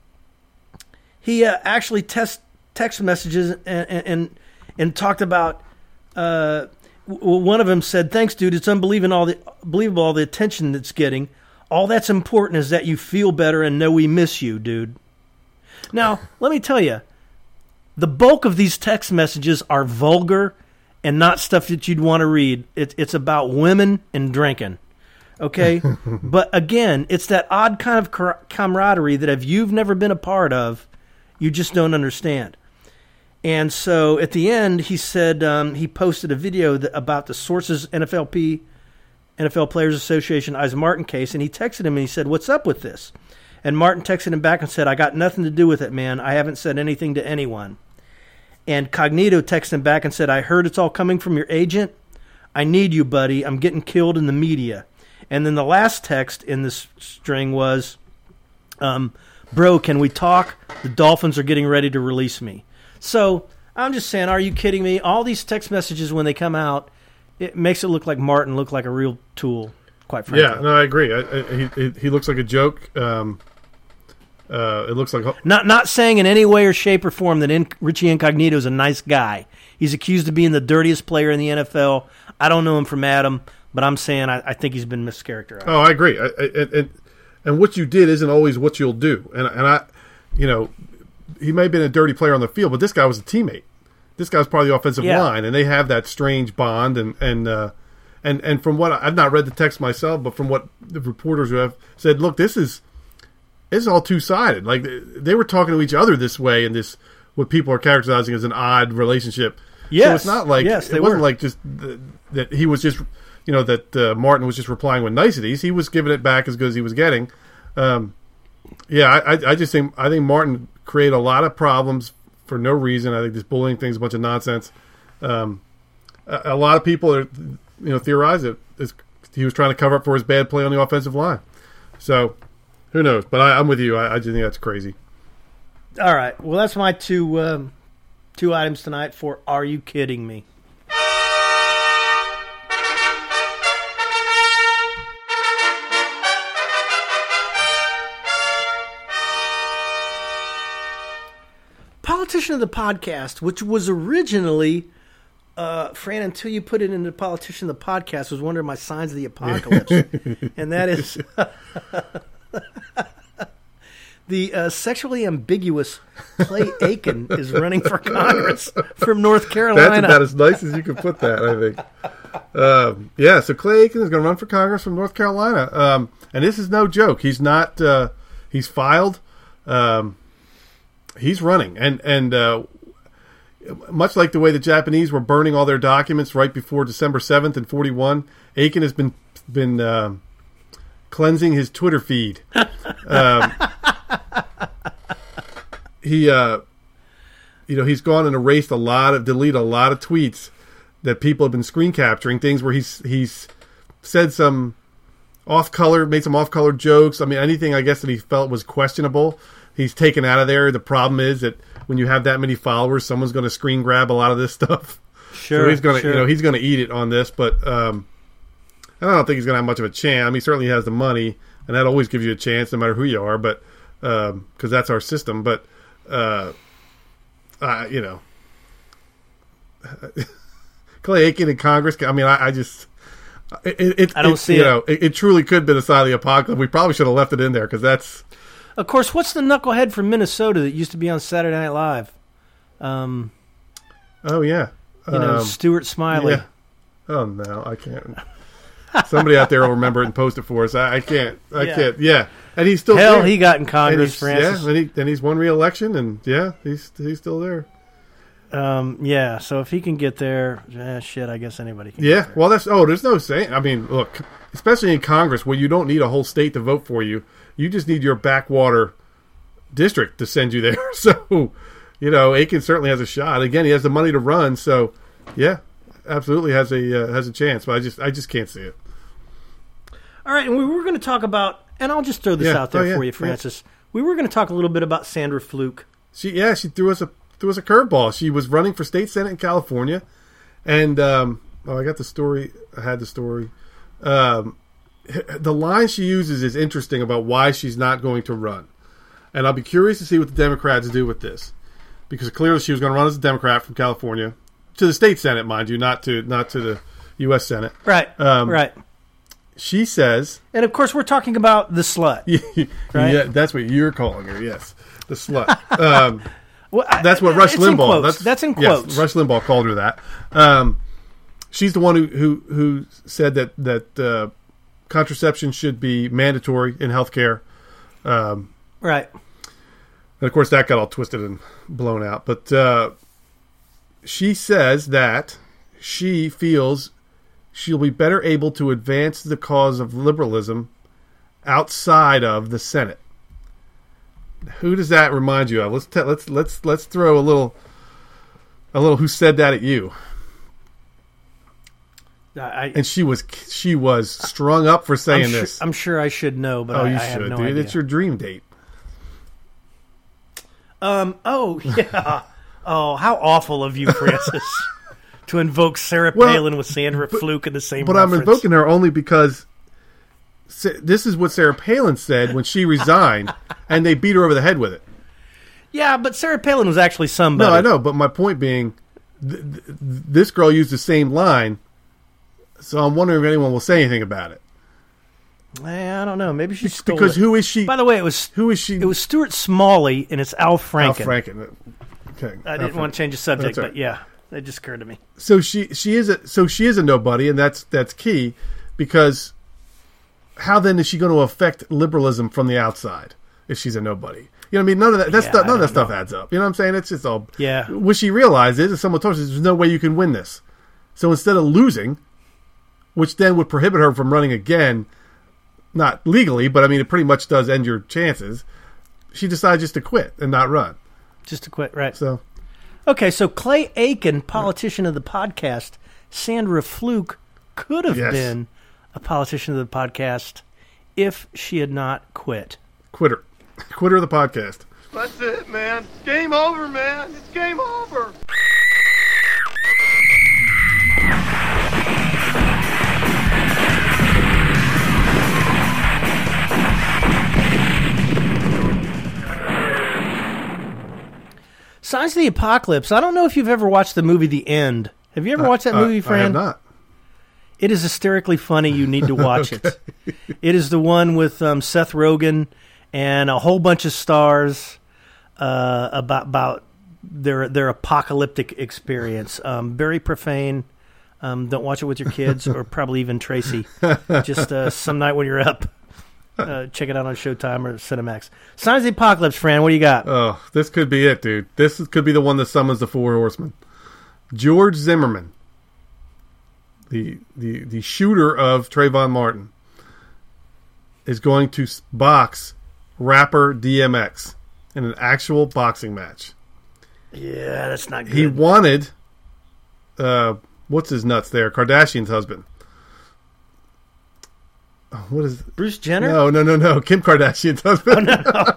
Speaker 2: he uh, actually test, text messages and, and, and talked about, uh, w- one of them said, thanks, dude. It's unbelievable all the, believable all the attention it's getting. All that's important is that you feel better and know we miss you, dude. Now, let me tell you, the bulk of these text messages are vulgar and not stuff that you'd want to read. It, it's about women and drinking, okay? But again, it's that odd kind of camaraderie that if you've never been a part of, you just don't understand. And so at the end, he said um, he posted a video that, about the Sources N F L P, N F L Players Association Ives Martin case, and he texted him and he said, what's up with this? And Martin texted him back and said, I got nothing to do with it, man. I haven't said anything to anyone. And Cognito texted him back and said, I heard it's all coming from your agent. I need you, buddy. I'm getting killed in the media. And then the last text in this string was, um, bro, can we talk? The Dolphins are getting ready to release me. So I'm just saying, are you kidding me? All these text messages, when they come out, it makes it look like Martin looked like a real tool, quite frankly.
Speaker 3: Yeah, no, I agree. I, I, he, he looks like a joke. Um Uh, it looks like
Speaker 2: not not saying in any way or shape or form that in, Richie Incognito is a nice guy. He's accused of being the dirtiest player in the N F L. I don't know him from Adam, but I'm saying I, I think he's been mischaracterized.
Speaker 3: Oh, I agree. I, I, and and what you did isn't always what you'll do. And and I, you know, he may have been a dirty player on the field, but this guy was a teammate. This guy's part of the offensive yeah. line, and they have that strange bond. And and uh, and and from what I, I've not read the text myself, but from what the reporters who have said, look, this is. It's all two-sided. Like, they were talking to each other this way in this, what people are characterizing as an odd relationship.
Speaker 2: Yes.
Speaker 3: So it's not like,
Speaker 2: yes,
Speaker 3: it wasn't were. like just the, that he was just, you know, that uh, Martin was just replying with niceties. He was giving it back as good as he was getting. Um, yeah, I, I just think, I think Martin created a lot of problems for no reason. I think this bullying thing is a bunch of nonsense. Um, a, a lot of people are, you know, theorize it. He was trying to cover up for his bad play on the offensive line. So, who knows? But I, I'm with you. I, I just think that's crazy.
Speaker 2: All right. Well, that's my two um, two items tonight for Are You Kidding Me? Politician of the Podcast, which was originally, uh, Fran, until you put it into Politician of the Podcast, was one of my signs of the apocalypse. And that is the uh, sexually ambiguous Clay Aiken is running for Congress from North Carolina.
Speaker 3: That's about as nice as you can put that, I think. Um, yeah, so Clay Aiken is going to run for Congress from North Carolina. Um, and this is no joke. He's not, uh, he's filed. Um, he's running. And, and uh, much like the way the Japanese were burning all their documents right before December seventh in forty-one, Aiken has been, been uh, cleansing his Twitter feed. um, he, uh, you know, he's gone and erased a lot of, deleted a lot of tweets that people have been screen capturing, things where he's he's said some off-color, made some off-color jokes. I mean, anything, I guess, that he felt was questionable, he's taken out of there. The problem is that when you have that many followers, someone's going to screen grab a lot of this stuff.
Speaker 2: Sure,
Speaker 3: so he's going to,
Speaker 2: sure.
Speaker 3: you know, he's going to eat it on this. But um, I don't think he's going to have much of a chance. I mean, he certainly has the money, and that always gives you a chance, no matter who you are. But because um, that's our system. But uh, uh, you know. Clay Aiken in Congress. I mean, I, I just it, it,
Speaker 2: I don't
Speaker 3: it,
Speaker 2: see
Speaker 3: you
Speaker 2: it.
Speaker 3: know, it. It truly could have been a sign of the apocalypse. We probably should have left it in there because that's.
Speaker 2: Of course, what's the knucklehead from Minnesota that used to be on Saturday Night Live? Um,
Speaker 3: oh yeah,
Speaker 2: you know,
Speaker 3: um,
Speaker 2: Stuart Smiley.
Speaker 3: Yeah. Oh no, I can't. Somebody out there will remember it and post it for us. I, I can't. I
Speaker 2: Yeah.
Speaker 3: can't. Yeah, and he's still
Speaker 2: Hell,
Speaker 3: there.
Speaker 2: he got in
Speaker 3: And
Speaker 2: Congress,
Speaker 3: he's-
Speaker 2: Francis.
Speaker 3: Yeah, and, he, and he's won re-election, and yeah, he's he's still there.
Speaker 2: Um, yeah, so if he can get there, eh, shit, I guess anybody can.
Speaker 3: Yeah,
Speaker 2: get there.
Speaker 3: well, that's oh, there's no saying. I mean, look, especially in Congress where you don't need a whole state to vote for you, you just need your backwater district to send you there. So, you know, Aiken certainly has a shot. Again, he has the money to run, so yeah, absolutely has a uh, has a chance. But I just I just can't see it.
Speaker 2: All right, and we were going to talk about, and I'll just throw this
Speaker 3: Yeah.
Speaker 2: out there
Speaker 3: Oh, yeah.
Speaker 2: for you, Francis. We were going to talk a little bit about Sandra Fluke.
Speaker 3: She yeah, she threw us a threw us a curveball. She was running for state senate in California, and um, oh, I got the story. I had the story. Um, the line she uses is interesting about why she's not going to run, and I'll be curious to see what the Democrats do with this, because clearly she was going to run as a Democrat from California to the state senate, mind you, not to not to the U S Senate.
Speaker 2: Right,
Speaker 3: Um,
Speaker 2: right.
Speaker 3: She says,
Speaker 2: And, of course, we're talking about the slut. Right?
Speaker 3: yeah, that's what you're calling her. Yes, the slut. Um,
Speaker 2: Well, I-
Speaker 3: That's what Rush
Speaker 2: it's in
Speaker 3: Limbaugh.
Speaker 2: quotes.
Speaker 3: That's,
Speaker 2: That's in
Speaker 3: yes,
Speaker 2: quotes.
Speaker 3: Rush Limbaugh called her that. Um, she's the one who who, who said that that uh, contraception should be mandatory in healthcare. Um,
Speaker 2: Right.
Speaker 3: and of course, that got all twisted and blown out. But uh, she says that she feels she'll be better able to advance the cause of liberalism outside of the Senate. Who does that remind you of? Let's te- let's let's let's throw a little a little who said that at you.
Speaker 2: I,
Speaker 3: And she was she was strung up for saying
Speaker 2: I'm,
Speaker 3: this.
Speaker 2: Sure, I'm sure I should know, but
Speaker 3: oh,
Speaker 2: I,
Speaker 3: you
Speaker 2: I have
Speaker 3: should,
Speaker 2: no
Speaker 3: dude.
Speaker 2: idea.
Speaker 3: It's your dream date.
Speaker 2: Um. Oh, yeah. Oh, how awful of you, Francis, to invoke Sarah
Speaker 3: Well,
Speaker 2: Palin with Sandra Fluke in the same
Speaker 3: But
Speaker 2: reference.
Speaker 3: I'm invoking her only because Sa- this is what Sarah Palin said when she resigned, and they beat her over the head with it.
Speaker 2: Yeah, but Sarah Palin was actually somebody.
Speaker 3: No, I know, but my point being, th- th- this girl used the same line, so I'm wondering if anyone will say anything about it.
Speaker 2: Eh, I don't know. Maybe she stole
Speaker 3: Because
Speaker 2: it.
Speaker 3: who is she?
Speaker 2: By the way, it was
Speaker 3: Who is she?
Speaker 2: it was Stuart Smalley, and it's Al
Speaker 3: Al
Speaker 2: Franken.
Speaker 3: Franken. Okay,
Speaker 2: I
Speaker 3: Al
Speaker 2: didn't
Speaker 3: Franken.
Speaker 2: want to change the subject,
Speaker 3: That's all right.
Speaker 2: but yeah, it just occurred to me.
Speaker 3: So she she is a so she is a nobody, and that's that's key, because how then is she going to affect liberalism from the outside if she's a nobody? You know what I mean? None of that. That's
Speaker 2: Yeah,
Speaker 3: stuff,
Speaker 2: I
Speaker 3: none of that
Speaker 2: don't
Speaker 3: stuff
Speaker 2: know.
Speaker 3: adds up. You know what I'm saying? It's just all.
Speaker 2: Yeah.
Speaker 3: What she realizes is someone told her there's no way you can win this. So instead of losing, which then would prohibit her from running again, not legally, but I mean it pretty much does end your chances. She decided just to quit and not run.
Speaker 2: Just to quit, right?
Speaker 3: So
Speaker 2: Okay, so Clay Aiken, politician of the podcast, Sandra Fluke could have
Speaker 3: Yes.
Speaker 2: been a politician of the podcast if she had not quit.
Speaker 3: quitter, quitter of the podcast.
Speaker 7: That's it, man. Game over, man. It's game over.
Speaker 2: Signs of the Apocalypse. I don't know if you've ever watched the movie The End. Have you ever
Speaker 3: Uh,
Speaker 2: watched that
Speaker 3: uh,
Speaker 2: movie, Fran?
Speaker 3: I have not.
Speaker 2: It is hysterically funny. You need to watch
Speaker 3: Okay.
Speaker 2: it. It is the one with um, Seth Rogen and a whole bunch of stars uh, about about their their apocalyptic experience. Um, very profane. Um, don't watch it with your kids or probably even Tracy. Just uh, some night when you're up, uh, check it out on Showtime or Cinemax. Signs of the Apocalypse, Fran. What do you got?
Speaker 3: Oh, this could be it, dude. This is- could be the one that summons the Four Horsemen. George Zimmerman, the the the shooter of Trayvon Martin, is going to s- box rapper D M X in an actual boxing match.
Speaker 2: Yeah, that's not good.
Speaker 3: He wanted, uh, what's his nuts there? Kardashian's husband. Oh, what is
Speaker 2: Bruce Jenner?
Speaker 3: No, no, no, no. Kim Kardashian's husband.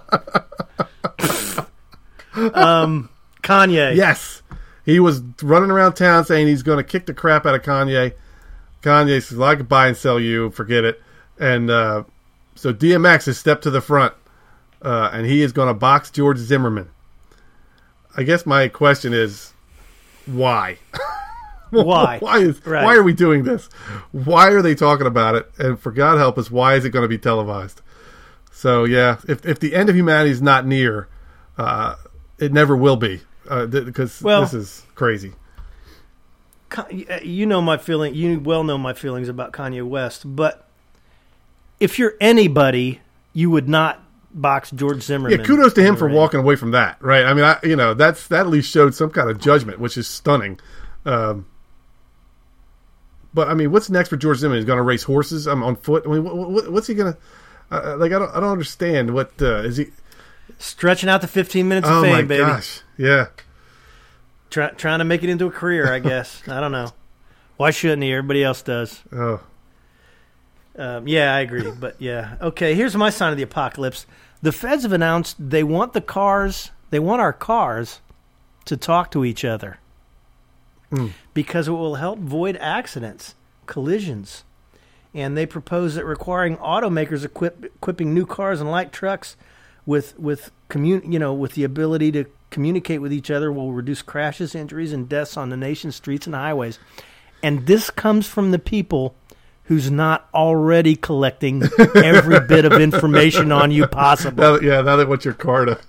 Speaker 2: Oh, no. um, Kanye.
Speaker 3: Yes. He was running around town saying he's going to kick the crap out of Kanye. Kanye says, well, I could buy and sell you. Forget it. And uh, so D M X has stepped to the front, uh, and he is going to box George Zimmerman. I guess my question is, why?
Speaker 2: Why?
Speaker 3: why is
Speaker 2: Right.
Speaker 3: why are we doing this? Why are they talking about it? And for God help us, why is it going to be televised? So yeah, if if the end of humanity is not near, uh, it never will be, uh, th- because
Speaker 2: Well-
Speaker 3: this is crazy.
Speaker 2: Con- you know my feeling. You well know my feelings about Kanye West. But if you're anybody, you would not box George Zimmerman.
Speaker 3: Yeah, kudos to him
Speaker 2: in the
Speaker 3: for
Speaker 2: ring.
Speaker 3: walking away from that, right? I mean, I, you know, that's that at least showed some kind of judgment, which is stunning. Um, but I mean, what's next for George Zimmerman? He's going to race horses um, on foot. I mean, what, what, what's he going to uh, like? I don't, I don't understand. What uh, is he
Speaker 2: Stretching out the fifteen minutes of
Speaker 3: Oh
Speaker 2: fame,
Speaker 3: my
Speaker 2: baby.
Speaker 3: gosh! Yeah,
Speaker 2: Try, trying to make it into a career, I guess. I don't know. Why shouldn't he? Everybody else does.
Speaker 3: oh,
Speaker 2: Um, yeah, I agree. But yeah. Okay, here's my sign of the apocalypse. The feds have announced they want the cars, they want our cars to talk to each other
Speaker 3: Mm.
Speaker 2: because it will help void accidents, collisions. And they propose that requiring automakers equip, equipping new cars and light trucks with with commun, you know, with the ability to communicate with each other will reduce crashes, injuries, and deaths on the nation's streets and highways. And this comes from the people who's not already collecting every bit of information on you possible.
Speaker 3: now, that- yeah. Now they want your car to.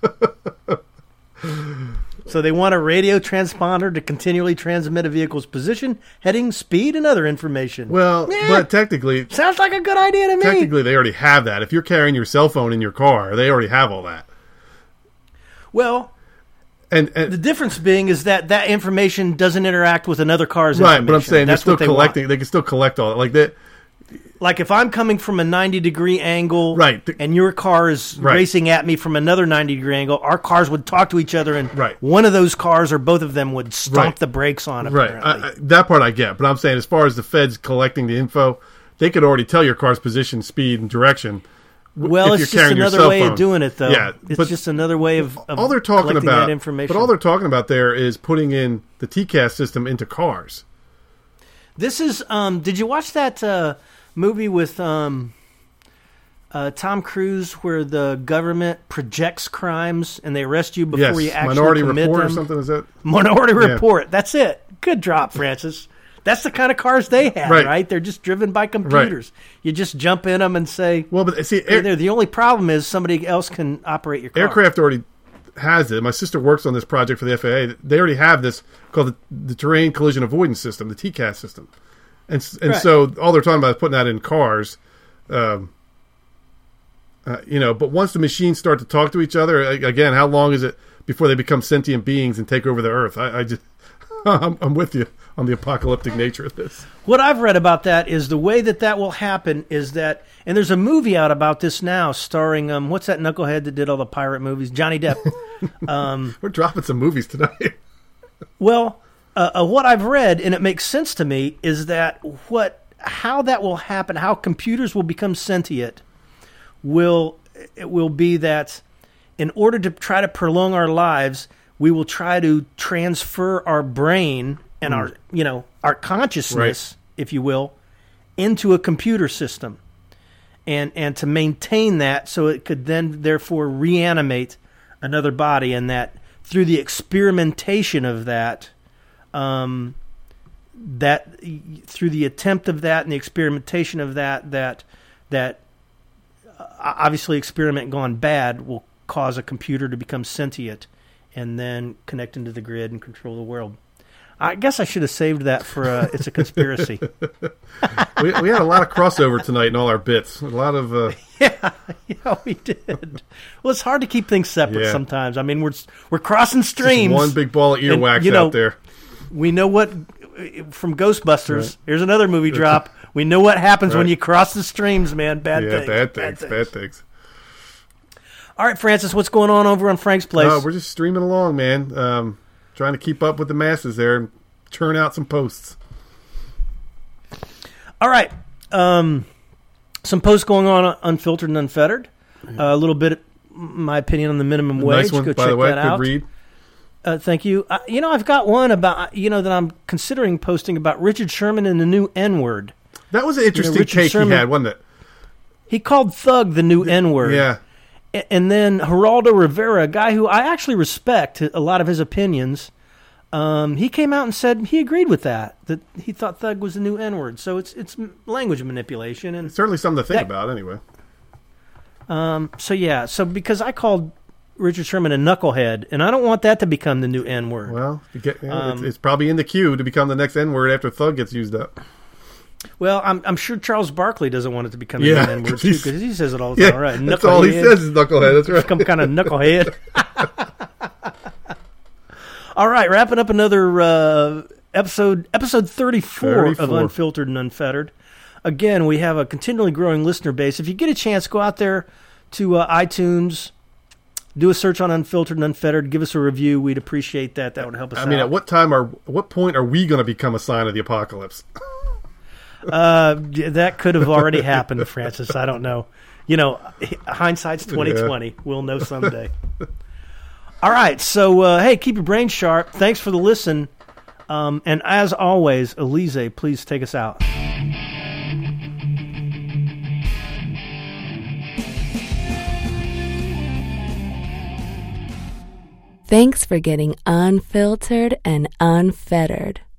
Speaker 2: So they want a radio transponder to continually transmit a vehicle's position, heading, speed, and other information.
Speaker 3: well,
Speaker 2: Yeah.
Speaker 3: but technically,
Speaker 2: Sounds like a good idea to me.
Speaker 3: technically, they already have that. If you're carrying your cell phone in your car, they already have all that.
Speaker 2: Well,
Speaker 3: And, and
Speaker 2: the difference being is that that information doesn't interact with another car's
Speaker 3: right,
Speaker 2: information.
Speaker 3: but I'm saying
Speaker 2: That's
Speaker 3: they're
Speaker 2: what
Speaker 3: still
Speaker 2: they
Speaker 3: collecting.
Speaker 2: want.
Speaker 3: They can still collect all that. Like that.
Speaker 2: Like if I'm coming from a ninety degree angle,
Speaker 3: Right. The-
Speaker 2: and your car is
Speaker 3: Right.
Speaker 2: racing at me from another ninety degree angle, our cars would talk to each other, and
Speaker 3: Right.
Speaker 2: one of those cars or both of them would stomp
Speaker 3: Right.
Speaker 2: the brakes on.
Speaker 3: Right,
Speaker 2: Apparently,
Speaker 3: I, I, that part I get, but I'm saying as far as the feds collecting the info, they could already tell your car's position, speed, and direction. w-
Speaker 2: well,
Speaker 3: if
Speaker 2: it's
Speaker 3: you're
Speaker 2: just
Speaker 3: carrying your
Speaker 2: another
Speaker 3: cell
Speaker 2: way
Speaker 3: phone.
Speaker 2: of doing it, though.
Speaker 3: Yeah,
Speaker 2: it's
Speaker 3: but
Speaker 2: just another way of, of
Speaker 3: all they're talking
Speaker 2: collecting
Speaker 3: about,
Speaker 2: that information.
Speaker 3: but all they're talking about there is putting in the T C A S system into cars.
Speaker 2: This is. Um, did you watch that uh, movie with um, uh, Tom Cruise where the government projects crimes and they arrest you before
Speaker 3: Yes,
Speaker 2: you actually
Speaker 3: Minority
Speaker 2: commit
Speaker 3: Report
Speaker 2: them?
Speaker 3: or something is that?
Speaker 2: Minority
Speaker 3: Yeah.
Speaker 2: Report. That's it. Good drop, Francis. That's the kind of cars they have,
Speaker 3: Right.
Speaker 2: right? They're just driven by computers. You just jump in them and say,
Speaker 3: Well, but see,
Speaker 2: "Hey
Speaker 3: air,
Speaker 2: there." The only problem is somebody else can operate your car.
Speaker 3: aircraft already has it. My sister works on this project for the F A A. They already have this called the, the Terrain Collision Avoidance System, the T C A S system, and s- and
Speaker 2: Right.
Speaker 3: so all they're talking about is putting that in cars. Um, uh, you know, but once the machines start to talk to each other, a- again, how long is it before they become sentient beings and take over the Earth? I, I just, I'm, I'm with you on the apocalyptic nature of this.
Speaker 2: What I've read about that is the way that that will happen is that, and there's a movie out about this now starring, um, what's that knucklehead that did all the pirate movies? Johnny Depp. um,
Speaker 3: We're dropping some movies tonight.
Speaker 2: well, uh, uh, what I've read, and it makes sense to me, is that what, how that will happen, how computers will become sentient, will it will be that in order to try to prolong our lives, we will try to transfer our brain and our, you know, our consciousness, if you will, into a computer system, and and to maintain that so it could then therefore reanimate another body, and that through the experimentation of that, um, that through the attempt of that and the experimentation of that, that that uh, obviously experiment gone bad will cause a computer to become sentient and then connect into the grid and control the world. I guess I should have saved that for a, it's a conspiracy.
Speaker 3: we, we had a lot of crossover tonight in all our bits. A lot of uh...
Speaker 2: yeah, yeah, we did. Well, it's hard to keep things separate
Speaker 3: yeah.
Speaker 2: sometimes. I mean, we're we're crossing streams.
Speaker 3: Just one big ball of earwax
Speaker 2: and, you know,
Speaker 3: out there.
Speaker 2: We know what from Ghostbusters.
Speaker 3: Right.
Speaker 2: Here's another movie drop. We know what happens
Speaker 3: right.
Speaker 2: when you cross the streams, man. Bad
Speaker 3: yeah,
Speaker 2: things.
Speaker 3: bad
Speaker 2: bad
Speaker 3: things.
Speaker 2: things.
Speaker 3: Bad things.
Speaker 2: All right, Francis, what's going on over on Frank's place?
Speaker 3: Uh, we're just streaming along, man. Um, trying to keep up with the masses there and churn out some posts.
Speaker 2: All right. Um, some posts going on Unfiltered and Unfettered. Uh, a little bit, my opinion on the minimum
Speaker 3: A
Speaker 2: wage.
Speaker 3: nice one,
Speaker 2: Go
Speaker 3: by
Speaker 2: check
Speaker 3: the way.
Speaker 2: that
Speaker 3: Good
Speaker 2: out.
Speaker 3: read.
Speaker 2: Uh, thank you. Uh, you know, I've got one about, you know, that I'm considering posting about Richard Sherman and the new N-word.
Speaker 3: That was an interesting
Speaker 2: you know, Richard
Speaker 3: take
Speaker 2: Sherman,
Speaker 3: he had, wasn't it?
Speaker 2: He called Thug the new N-word.
Speaker 3: Yeah.
Speaker 2: And then Geraldo Rivera, a guy who I actually respect a lot of his opinions, um, he came out and said he agreed with that, that he thought Thug was the new N-word. So it's it's language manipulation. And
Speaker 3: it's certainly something to think
Speaker 2: that,
Speaker 3: about anyway.
Speaker 2: Um. So, yeah. So because I called Richard Sherman a knucklehead, and I don't want that to become the new N-word.
Speaker 3: Well, you get, you know,
Speaker 2: um,
Speaker 3: it's, it's probably in the queue to become the next N-word after Thug gets used up.
Speaker 2: Well, I'm I'm sure Charles Barkley doesn't want it to become
Speaker 3: yeah,
Speaker 2: the N-word, too, because he says it all the
Speaker 3: yeah,
Speaker 2: time. Right?
Speaker 3: That's all he says is knucklehead. That's right.
Speaker 2: Some kind of knucklehead. All right, wrapping up another uh, episode, episode thirty-four,
Speaker 3: thirty-four
Speaker 2: of Unfiltered and Unfettered. Again, we have a continually growing listener base. If you get a chance, go out there to uh, iTunes, do a search on Unfiltered and Unfettered, give us a review. We'd appreciate that. That would help us out.
Speaker 3: I mean, at what time are, at what point are we going to become a sign of the apocalypse?
Speaker 2: Uh, that could have already happened, Francis. I don't know. You know, hindsight's twenty twenty. Yeah. We'll know someday. All right. So, uh, hey, keep your brain sharp. Thanks for the listen. Um, and as always, Elise, please take us out.
Speaker 1: Thanks for getting unfiltered and unfettered.